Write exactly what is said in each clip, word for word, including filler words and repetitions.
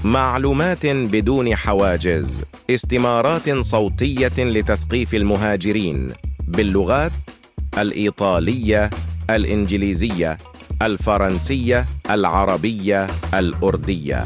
معلومات بدون حواجز، استمارات صوتية لتثقيف المهاجرين باللغات الإيطالية، الإنجليزية، الفرنسية، العربية، الأردية.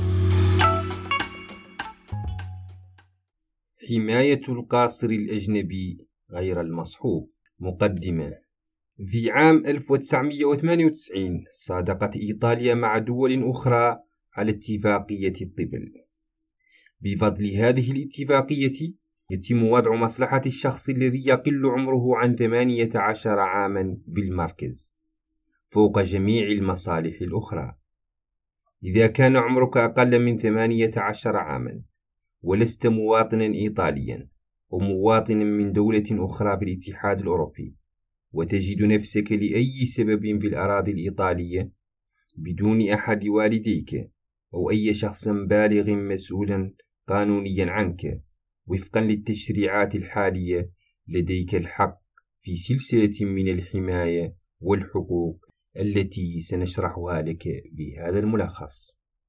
حماية القاصر الأجنبي غير المصحوب. مقدمة. في عام ألف وتسعمئة وثمانية وتسعين صادقت إيطاليا مع دول أخرى على اتفاقية الطفل. بفضل هذه الاتفاقية يتم وضع مصلحة الشخص الذي يقل عمره عن ثمانية عشر عاما بالمركز فوق جميع المصالح الأخرى. إذا كان عمرك أقل من ثمانية عشر عاما ولست مواطنا إيطاليا أو مواطنا من دولة أخرى بالاتحاد الأوروبي، وتجد نفسك لأي سبب في الأراضي الإيطالية بدون أحد والديك أو أي شخص بالغ مسؤولا قانونيا عنك وفقا للتشريعات الحالية، لديك الحق في سلسلة من الحماية والحقوق التي سنشرحها لك بهذا الملخص.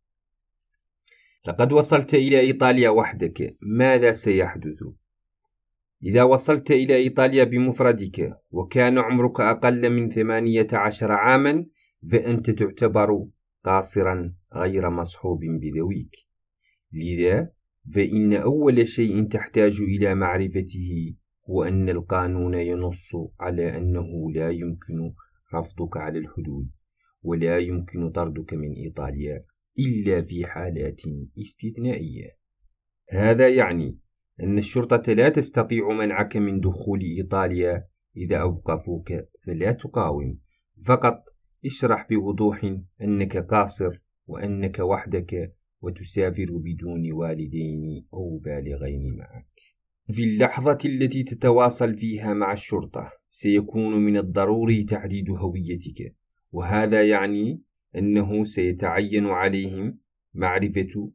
لقد وصلت إلى إيطاليا وحدك، ماذا سيحدث؟ إذا وصلت إلى إيطاليا بمفردك وكان عمرك أقل من ثمانية عشر عاما فأنت تعتبر قاصرا غير مصحوب بذويك. لذا فإن أول شيء تحتاج إلى معرفته هو أن القانون ينص على أنه لا يمكن رفضك على الحدود ولا يمكن طردك من إيطاليا إلا في حالات استثنائية. هذا يعني أن الشرطة لا تستطيع منعك من دخول إيطاليا. إذا أوقفوك فلا تقاوم، فقط اشرح بوضوح أنك قاصر وأنك وحدك وتسافر بدون والدين أو بالغين معك. في اللحظة التي تتواصل فيها مع الشرطة سيكون من الضروري تحديد هويتك، وهذا يعني أنه سيتعين عليهم معرفة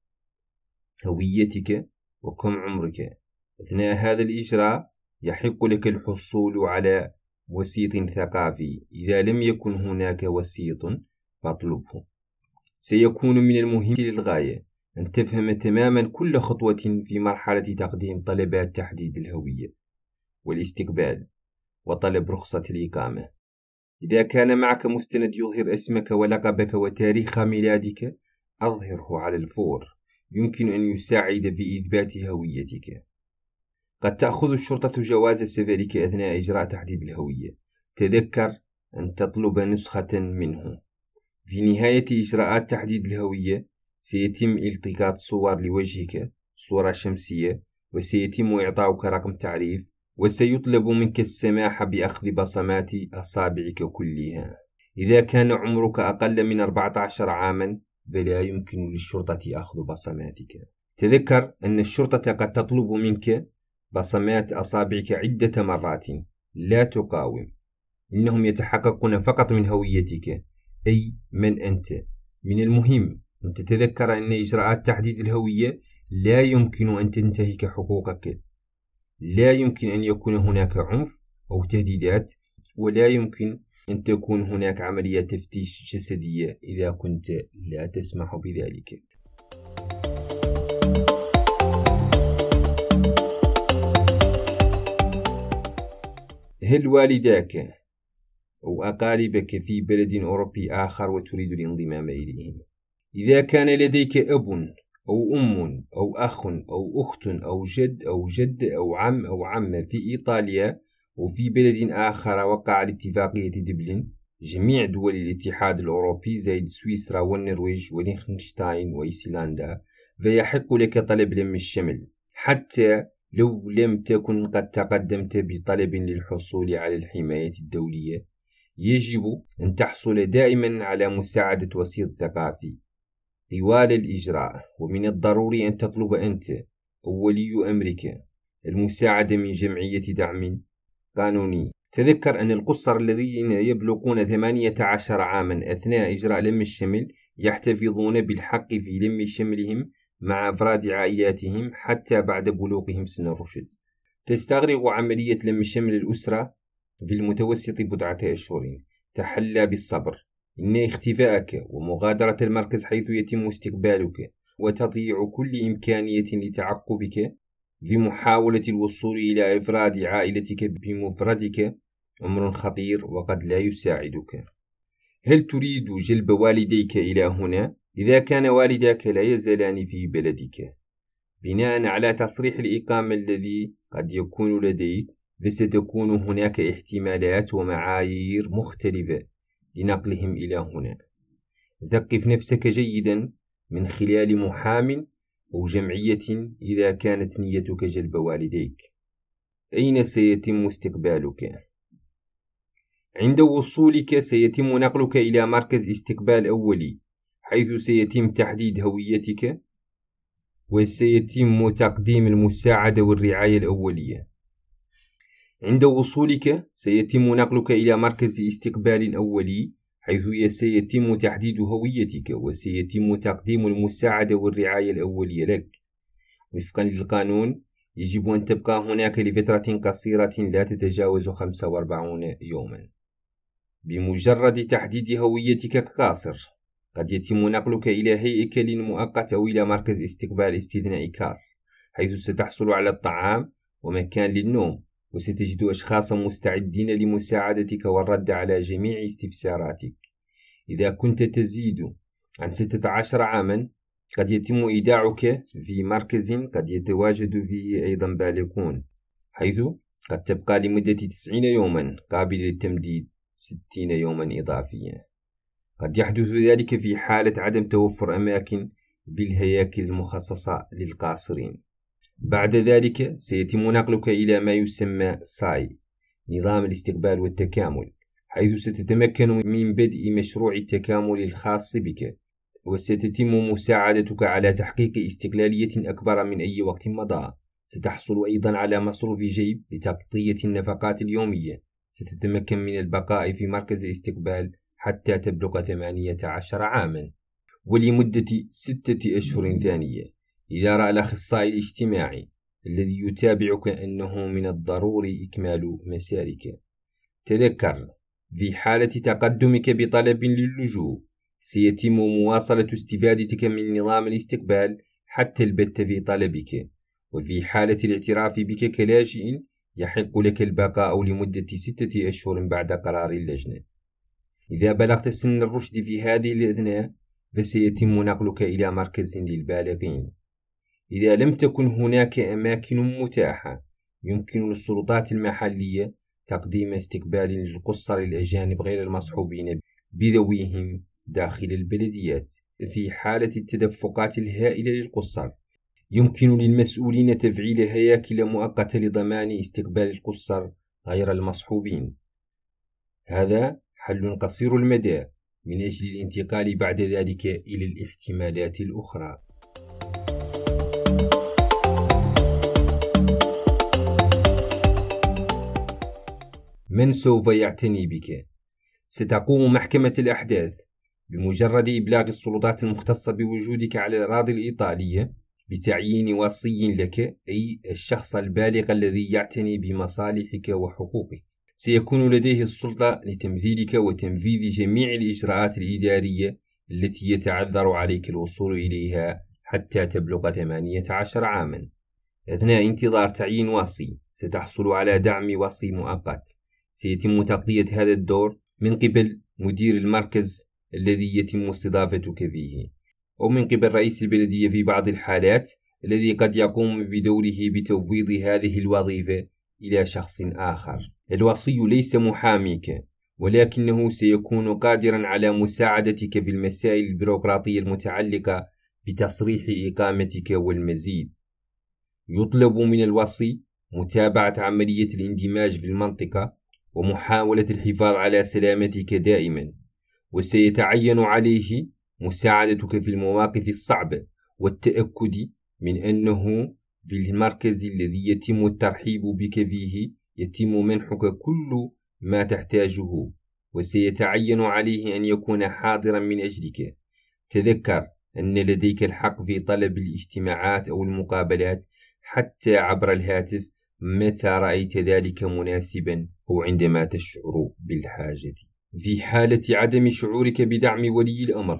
هويتك وكم عمرك. أثناء هذا الإجراء يحق لك الحصول على وسيط ثقافي. إذا لم يكن هناك وسيط فاطلبه. سيكون من المهم للغاية أن تفهم تماما كل خطوة في مرحلة تقديم طلبات تحديد الهوية والاستقبال وطلب رخصة الإقامة. إذا كان معك مستند يظهر اسمك ولقبك وتاريخ ميلادك أظهره على الفور، يمكن أن يساعد في إثبات هويتك. قد تأخذ الشرطة جواز سفرك أثناء إجراء تحديد الهوية. تذكر أن تطلب نسخة منه. في نهاية إجراءات تحديد الهوية سيتم التقاط صور لوجهك، صورة شمسية، وسيتم إعطاؤك رقم تعريف، وسيطلب منك السماح بأخذ بصمات أصابعك كلها. إذا كان عمرك أقل من أربعة عشر عاما فلا يمكن للشرطة أخذ بصماتك. تذكر أن الشرطة قد تطلب منك بصمات أصابعك عدة مرات. لا تقاوم، إنهم يتحققون فقط من هويتك، أي من أنت. من المهم أن تتذكر أن إجراءات تحديد الهوية لا يمكن أن تنتهك حقوقك. لا يمكن أن يكون هناك عنف أو تهديدات، ولا يمكن أن تكون هناك عملية تفتيش جسدية إذا كنت لا تسمح بذلك. هل والداك أو أقاربك في بلد أوروبي آخر وتريد الانضمام إليهم؟ إذا كان لديك أب أو أم أو أخ أو أخت أو جد أو جد أو عم أو عمة في إيطاليا وفي بلد آخر وقع على اتفاقية دبلن، جميع دول الاتحاد الأوروبي زائد سويسرا والنرويج وليخنشتاين وإيسلندا، فيحق لك طلب لم الشمل حتى لو لم تكن قد تقدمت بطلب للحصول على الحماية الدولية. يجب أن تحصل دائما على مساعدة وسيط ثقافي طوال الإجراء، ومن الضروري أن تطلب أنت أو ولي أمرك المساعدة من جمعية دعم قانوني. تذكر أن القُصّر الذين يبلغون ثمانية عشر عاما أثناء إجراء لم الشمل يحتفظون بالحق في لم شملهم مع أفراد عائلاتهم حتى بعد بلوغهم سن الرشد. تستغرق عملية لم شمل الأسرة في المتوسط بضعة أشهر. تحلى بالصبر، إن اختفاءك ومغادرة المركز حيث يتم استقبالك وتضيع كل إمكانية لتعقبك بمحاولة الوصول إلى إفراد عائلتك بمفردك أمر خطير وقد لا يساعدك. هل تريد جلب والديك إلى هنا؟ إذا كان والداك لا يزالان في بلدك بناء على تصريح الإقامة الذي قد يكون لديك، فستكون هناك احتمالات ومعايير مختلفة لنقلهم إلى هنا. ثقف نفسك جيدا من خلال محام أو جمعية إذا كانت نيتك جلب والديك. أين سيتم استقبالك؟ عند وصولك سيتم نقلك إلى مركز استقبال أولي، حيث سيتم تحديد هويتك وسيتم تقديم المساعدة والرعاية الأولية. عند وصولك سيتم نقلك إلى مركز استقبال أولي، حيث سيتم تحديد هويتك وسيتم تقديم المساعدة والرعاية الأولية لك. وفقا للقانون يجب أن تبقى هناك لفترة قصيرة لا تتجاوز خمسة وأربعين يوما. بمجرد تحديد هويتك كقاصر قد يتم نقلك إلى هيكل مؤقت أو إلى مركز استقبال استثنائي خاص، حيث ستحصل على الطعام ومكان للنوم، وستجد أشخاصا مستعدين لمساعدتك والرد على جميع استفساراتك. إذا كنت تزيد عن ستة عشر عاما قد يتم إيداعك في مركز قد يتواجد فيه أيضا بالغون، حيث قد تبقى لمدة تسعين يوما قابل للتمديد ستين يوما إضافيا. قد يحدث ذلك في حالة عدم توفر أماكن بالهياكل المخصصة للقاصرين. بعد ذلك سيتم نقلك إلى ما يسمى ساي، نظام الاستقبال والتكامل، حيث ستتمكن من بدء مشروع التكامل الخاص بك، وستتم مساعدتك على تحقيق استقلالية أكبر من أي وقت مضى. ستحصل أيضا على مصروف جيب لتغطية النفقات اليومية. ستتمكن من البقاء في مركز الاستقبال حتى تبلغ ثمانية عشر عاما ولمدة ستة أشهر ثانية. إذا رأى الأخصائي الاجتماعي الذي يتابعك أنه من الضروري إكمال مسارك. تذكر، في حالة تقدمك بطلب للجوء سيتم مواصلة استفادتك من نظام الاستقبال حتى البت في طلبك، وفي حالة الاعتراف بك كلاجئ يحق لك البقاء لمدة ستة أشهر بعد قرار اللجنة. إذا بلغت سن الرشد في هذه الأثناء فسيتم نقلك إلى مركز للبالغين. إذا لم تكن هناك أماكن متاحة يمكن للسلطات المحلية تقديم استقبال للقُصّر الأجانب غير المصحوبين بذويهم داخل البلديات. في حالة التدفقات الهائلة للقُصّر يمكن للمسؤولين تفعيل هياكل مؤقتة لضمان استقبال القُصّر غير المصحوبين. هذا حل قصير المدى من أجل الانتقال بعد ذلك إلى الاحتمالات الأخرى. من سوف يعتني بك؟ ستقوم محكمة الأحداث بمجرد إبلاغ السلطات المختصة بوجودك على الأراضي الإيطالية بتعيين وصي لك، أي الشخص البالغ الذي يعتني بمصالحك وحقوقك. سيكون لديه السلطة لتمثيلك وتنفيذ جميع الإجراءات الإدارية التي يتعذر عليك الوصول إليها حتى تبلغ ثمانية عشر عاما. أثناء انتظار تعيين وصي ستحصل على دعم وصي مؤقت. سيتم تغطية هذا الدور من قبل مدير المركز الذي يتم استضافتك فيه، أو من قبل رئيس البلدية في بعض الحالات، الذي قد يقوم بدوره بتفويض هذه الوظيفة إلى شخص آخر. الوصي ليس محاميك، ولكنه سيكون قادرا على مساعدتك في المسائل البيروقراطية المتعلقة بتصريح إقامتك والمزيد. يطلب من الوصي متابعة عملية الاندماج في المنطقة ومحاولة الحفاظ على سلامتك دائما، وسيتعين عليه مساعدتك في المواقف الصعبة والتأكد من أنه في المركز الذي يتم الترحيب بك فيه يتم منحك كل ما تحتاجه، وسيتعين عليه أن يكون حاضرا من أجلك. تذكر أن لديك الحق في طلب الاجتماعات أو المقابلات حتى عبر الهاتف متى رأيت ذلك مناسبا أو عندما تشعر بالحاجة. في حالة عدم شعورك بدعم ولي الأمر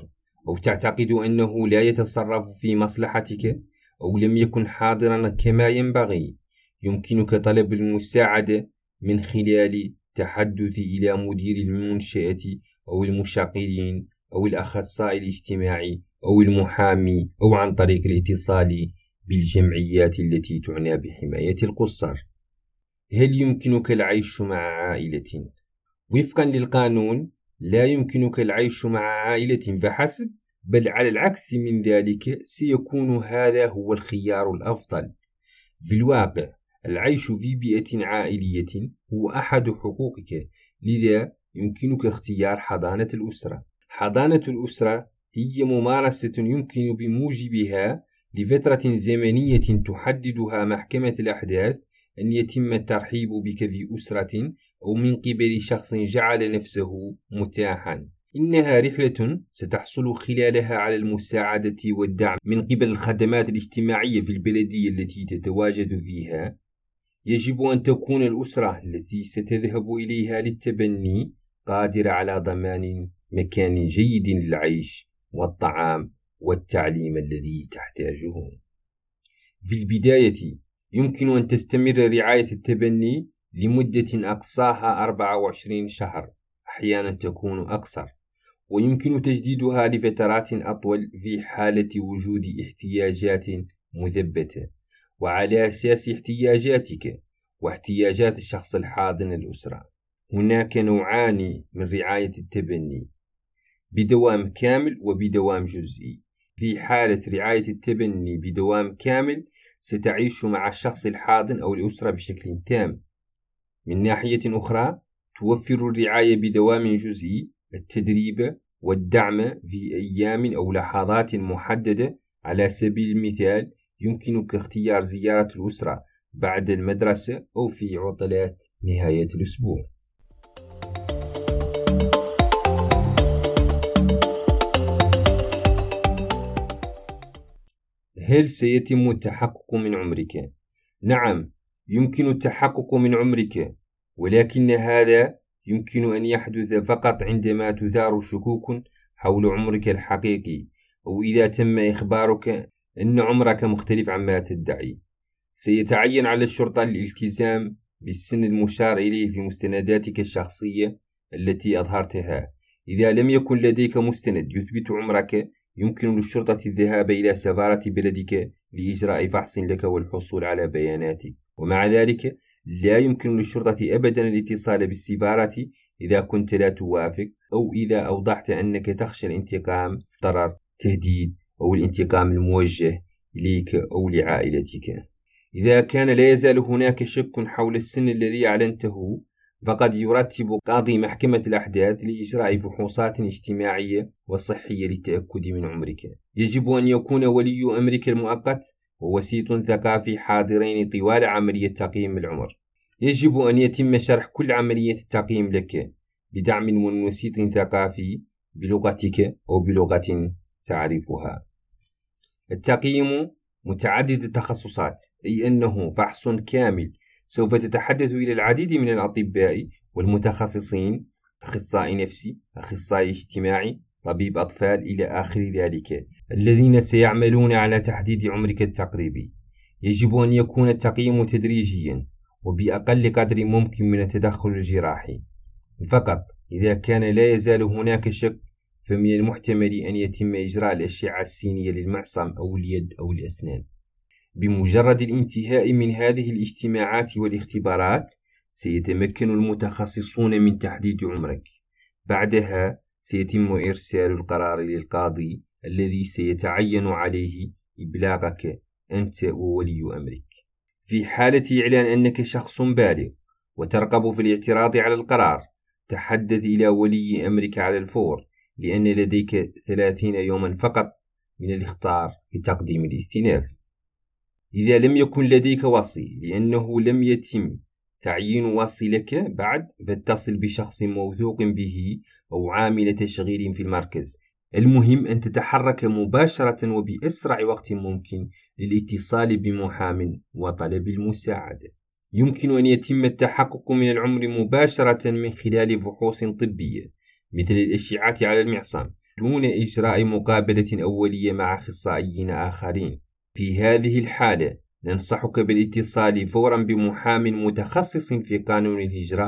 أو تعتقد أنه لا يتصرف في مصلحتك أو لم يكن حاضرا كما ينبغي، يمكنك طلب المساعدة من خلال تحدث إلى مدير المنشأة أو المشغلين أو الأخصائي الاجتماعي أو المحامي، أو عن طريق الاتصال بالجمعيات التي تعنى بحماية القُصّر. هل يمكنك العيش مع عائلة؟ وفقا للقانون لا يمكنك العيش مع عائلة فحسب، بل على العكس من ذلك سيكون هذا هو الخيار الأفضل. في الواقع العيش في بيئة عائلية هو أحد حقوقك، لذا يمكنك اختيار حضانة الأسرة. حضانة الأسرة هي ممارسة يمكن بموجبها لفترة زمنية تحددها محكمة الأحداث أن يتم الترحيب بك في أسرة أو من قبل شخص جعل نفسه متاحا. إنها رحلة ستحصل خلالها على المساعدة والدعم من قبل الخدمات الاجتماعية في البلدية التي تتواجد فيها. يجب أن تكون الأسرة التي ستذهب إليها للتبني قادرة على ضمان مكان جيد للعيش والطعام والتعليم الذي تحتاجه. في البداية يمكن أن تستمر رعاية التبني لمدة أقصاها أربعة وعشرين شهر، أحيانا تكون أقصر، ويمكن تجديدها لفترات أطول في حالة وجود احتياجات مثبتة، وعلى أساس احتياجاتك واحتياجات الشخص الحاضن الأسرة. هناك نوعان من رعاية التبني: بدوام كامل وبدوام جزئي. في حالة رعاية التبني بدوام كامل ستعيش مع الشخص الحاضن أو الأسرة بشكل تام. من ناحية أخرى توفر الرعاية بدوام جزئي التدريب والدعم في أيام أو لحظات محددة. على سبيل المثال يمكنك اختيار زيارة الأسرة بعد المدرسة أو في عطلات نهاية الأسبوع. هل سيتم التحقق من عمرك؟ نعم، يمكن التحقق من عمرك، ولكن هذا يمكن أن يحدث فقط عندما تثار شكوك حول عمرك الحقيقي، أو إذا تم إخبارك أن عمرك مختلف عما تدعي. سيتعين على الشرطة الالتزام بالسن المشار إليه في مستنداتك الشخصية التي أظهرتها. إذا لم يكن لديك مستند يثبت عمرك، يمكن للشرطة الذهاب إلى سفارة بلدك لإجراء فحص لك والحصول على بياناتك. ومع ذلك لا يمكن للشرطة أبدا الاتصال بالسفارة إذا كنت لا توافق، أو إذا أوضحت أنك تخشى الانتقام، ضرر، تهديد، أو الانتقام الموجه إليك أو لعائلتك. إذا كان لا يزال هناك شك حول السن الذي أعلنته، فقد يرتب قاضي محكمة الأحداث لإجراء فحوصات اجتماعية وصحية للتأكد من عمرك. يجب أن يكون ولي أمرك المؤقت ووسيط ثقافي حاضرين طوال عملية تقييم العمر. يجب أن يتم شرح كل عملية التقييم لك بدعم من وسيط ثقافي بلغتك أو بلغة تعرفها. التقييم متعدد التخصصات، أي أنه فحص كامل سوف تتحدث إلى العديد من الأطباء والمتخصصين، أخصائي نفسي، أخصائي اجتماعي، طبيب أطفال إلى آخر ذلك، الذين سيعملون على تحديد عمرك التقريبي. يجب أن يكون التقييم تدريجيا وبأقل قدر ممكن من التدخل الجراحي. فقط إذا كان لا يزال هناك شك، فمن المحتمل أن يتم إجراء الأشعة السينية للمعصم أو اليد أو الأسنان. بمجرد الانتهاء من هذه الاجتماعات والاختبارات سيتمكن المتخصصون من تحديد عمرك. بعدها سيتم إرسال القرار للقاضي الذي سيتعين عليه إبلاغك أنت وولي أمرك. في حالة إعلان أنك شخص بالغ وترغب في الاعتراض على القرار، تحدث إلى ولي أمرك على الفور، لأن لديك ثلاثين يوما فقط من الاختيار لتقديم الاستئناف. إذا لم يكن لديك وصي لأنه لم يتم تعيين وصي لك بعد، فاتصل بشخص موثوق به أو عامل تشغيل في المركز. المهم أن تتحرك مباشرة وبأسرع وقت ممكن للاتصال بمحام وطلب المساعدة. يمكن أن يتم التحقق من العمر مباشرة من خلال فحوص طبية مثل الأشعة على المعصم دون إجراء مقابلة أولية مع أخصائيين آخرين. في هذه الحالة ننصحك بالاتصال فورا بمحام متخصص في قانون الهجرة،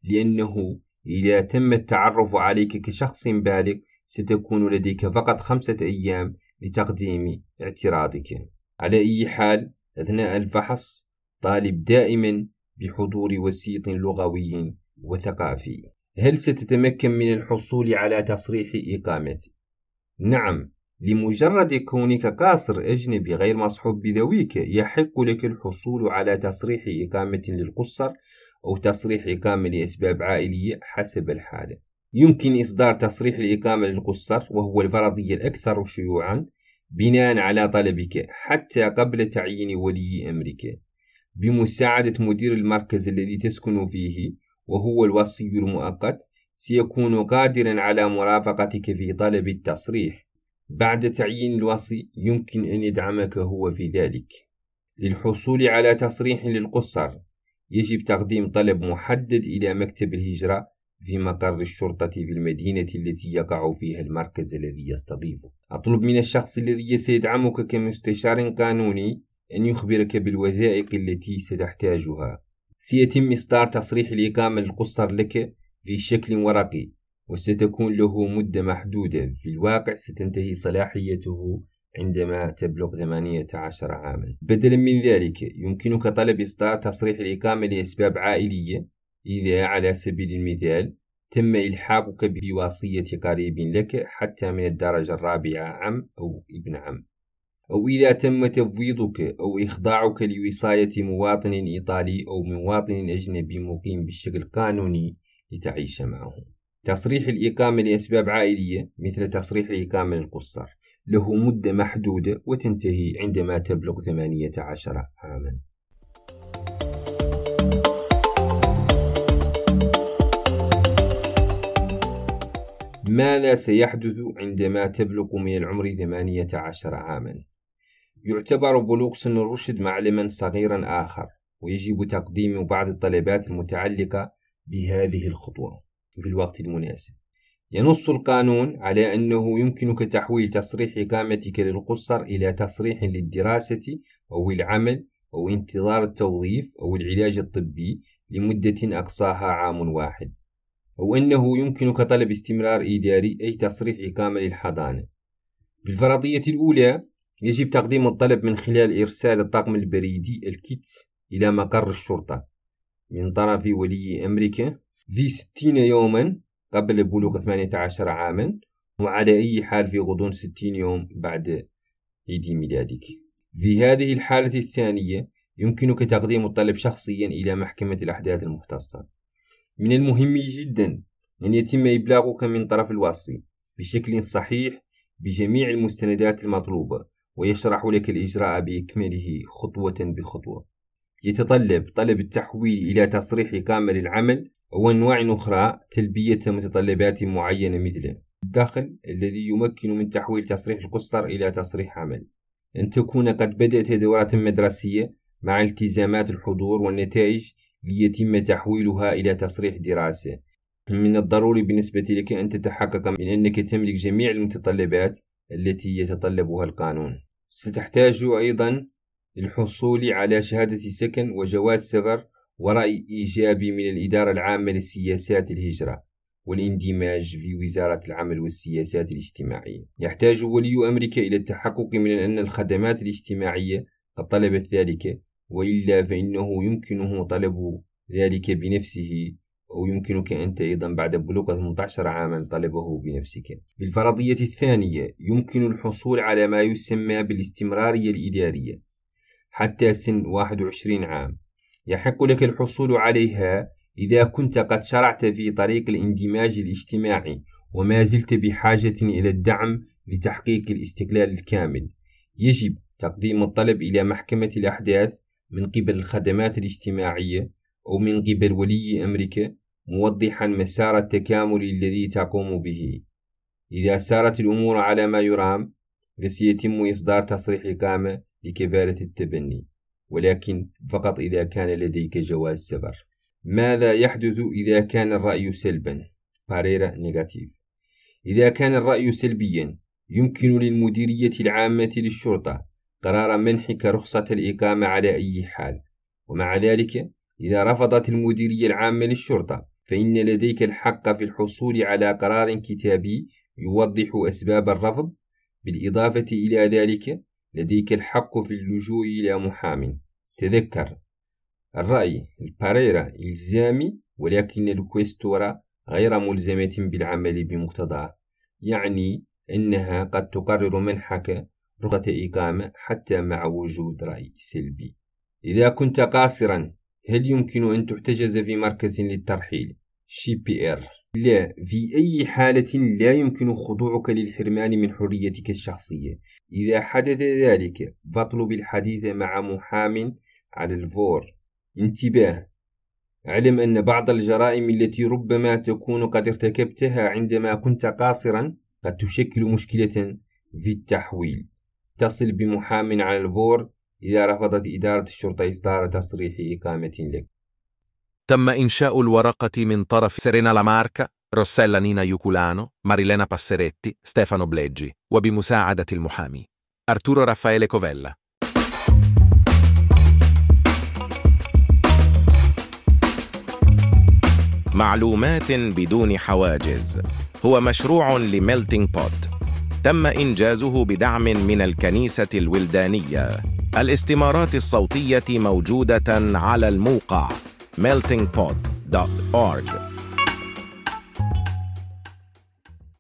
لأنه إذا تم التعرف عليك كشخص بالغ ستكون لديك فقط خمسة أيام لتقديم اعتراضك. على أي حال، أثناء الفحص طالب دائما بحضور وسيط لغوي وثقافي. هل ستتمكن من الحصول على تصريح إقامة؟ نعم، لمجرد كونك قاصر أجنبي غير مصحوب بذويك يحق لك الحصول على تصريح إقامة للقُصّر أو تصريح إقامة لأسباب عائلية حسب الحالة. يمكن إصدار تصريح الإقامة للقُصّر، وهو الفرضية الأكثر شيوعا، بناء على طلبك حتى قبل تعيين ولي أمرك، بمساعدة مدير المركز الذي تسكن فيه وهو الوصي المؤقت. سيكون قادرا على مرافقتك في طلب التصريح. بعد تعيين الوصي يمكن أن يدعمك هو في ذلك. للحصول على تصريح للقُصّر يجب تقديم طلب محدد إلى مكتب الهجرة في مقر الشرطة في المدينة التي يقع فيها المركز الذي يستضيفه. أطلب من الشخص الذي سيدعمك كمستشار قانوني أن يخبرك بالوثائق التي ستحتاجها. سيتم إصدار تصريح الإقامة للقُصّر لك في شكل ورقي، وستكون له مدة محدودة. في الواقع ستنتهي صلاحيته عندما تبلغ ثمانية عشر عاما. بدلا من ذلك يمكنك طلب إصدار تصريح الإقامة لأسباب عائلية إذا على سبيل المثال تم إلحاقك بوصية قريب لك حتى من الدرجة الرابعة عم أو ابن عم، أو إذا تم تفويضك أو إخضاعك لوصاية مواطن إيطالي أو مواطن أجنبي مقيم بالشكل القانوني لتعيش معه. تصريح الإقامة لأسباب عائلية مثل تصريح الإقامة للقُصّر له مدة محدودة وتنتهي عندما تبلغ ثمانية عشر عاما. ماذا سيحدث عندما تبلغ من العمر ثمانية عشر عاما؟ يعتبر بلوغ سن الرشد معلما صغيرا آخر، ويجب تقديم بعض الطلبات المتعلقة بهذه الخطوة في الوقت المناسب. ينص القانون على أنه يمكنك تحويل تصريح إقامتك للقُصّر إلى تصريح للدراسة أو العمل أو انتظار التوظيف أو العلاج الطبي لمدة أقصاها عام واحد، أو أنه يمكنك طلب استمرار إداري أي تصريح إقامة للحضانة. في الفرضية الأولى يجب تقديم الطلب من خلال إرسال الطاقم البريدي الكيتس إلى مقر الشرطة من طرف ولي أمرك في ستين يوما قبل بلوغ ثمانية عشر عاما، وعلى أي حال في غضون ستين يوم بعد عيد ميلادك. في هذه الحالة الثانية يمكنك تقديم الطلب شخصيا إلى محكمة الأحداث المختصة. من المهم جدا أن يتم إبلاغك من طرف الوصي بشكل صحيح بجميع المستندات المطلوبة، ويشرح لك الإجراء بإكمله خطوة بخطوة. يتطلب طلب التحويل إلى تصريح إقامة للعمل أو أنواع أخرى تلبية متطلبات معينة مثل الدخل الذي يمكن من تحويل تصريح القُصّر إلى تصريح عمل، أن تكون قد بدأت دورة مدرسية مع التزامات الحضور والنتائج ليتم تحويلها إلى تصريح دراسة. من الضروري بالنسبة لك أن تتحقق من أنك تملك جميع المتطلبات التي يتطلبها القانون. ستحتاج أيضا للحصول على شهادة سكن وجواز سفر ورأي إيجابي من الإدارة العامة لسياسات الهجرة والاندماج في وزارة العمل والسياسات الاجتماعية. يحتاج ولي أمرك إلى التحقق من أن الخدمات الاجتماعية قد طلبت ذلك، وإلا فإنه يمكنه طلب ذلك بنفسه، أو يمكنك أنت أيضا بعد بلوغ ثمانية عشر عاما طلبه بنفسك. بالفرضية الثانية يمكن الحصول على ما يسمى بالاستمرارية الإدارية حتى سن واحد وعشرين عام. يحق لك الحصول عليها إذا كنت قد شرعت في طريق الاندماج الاجتماعي وما زلت بحاجة إلى الدعم لتحقيق الاستقلال الكامل. يجب تقديم الطلب إلى محكمة الأحداث من قبل الخدمات الاجتماعية أو من قبل ولي أمرك، موضحا مسار التكامل الذي تقوم به. إذا سارت الأمور على ما يرام فسيتم إصدار تصريح إقامة لكفالة التبني، ولكن فقط إذا كان لديك جواز سفر. ماذا يحدث إذا كان الرأي سلبا؟ باريرا نيجاتيف. إذا كان الرأي سلبيا يمكن للمديرية العامة للشرطة قرار منحك رخصة الإقامة على أي حال. ومع ذلك إذا رفضت المديرية العامة للشرطة فإن لديك الحق في الحصول على قرار كتابي يوضح أسباب الرفض. بالإضافة إلى ذلك لديك الحق في اللجوء إلى محام. تذكر الرأي الباريرا إلزامي، ولكن الكويستورا غير ملزمة بالعمل بمقتضاه، يعني أنها قد تقرر منحك رخصة إقامة حتى مع وجود رأي سلبي. إذا كنت قاصرا هل يمكن أن تحتجز في مركز للترحيل شي بي إر؟ لا، في أي حالة لا يمكن خضوعك للحرمان من حريتك الشخصية. إذا حدث ذلك فاطلب الحديث مع محام على الفور. انتباه، اعلم أن بعض الجرائم التي ربما تكون قد ارتكبتها عندما كنت قاصرا قد تشكل مشكلة في التحويل. اتصل بمحام على الفور إذا رفضت إدارة الشرطة إصدار تصريح إقامة لك. تم إنشاء الورقة من طرف سيرينا لاماركا، روسيلا نينا يوكولانو، ماريلينا باسيريتي، ستيفانو بليجي، وبمساعدة المحامي أرتورو رافائيل كوفيلا. معلومات بدون حواجز هو مشروع لميلتينج بوت تم إنجازه بدعم من الكنيسة الولدانية. الاستمارات الصوتية موجودة على الموقع melting pot dot org.